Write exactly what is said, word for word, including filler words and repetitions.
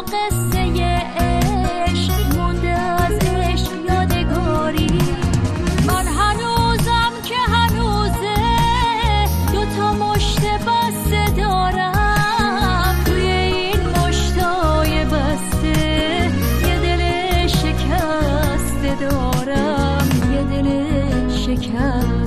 قصه عشق مونده از عشق یادگاری. من هنوزم که هنوزه دوتا مشت بسته دارم، توی این مشتای بسته یه دل شکسته دارم، یه دل شکسته.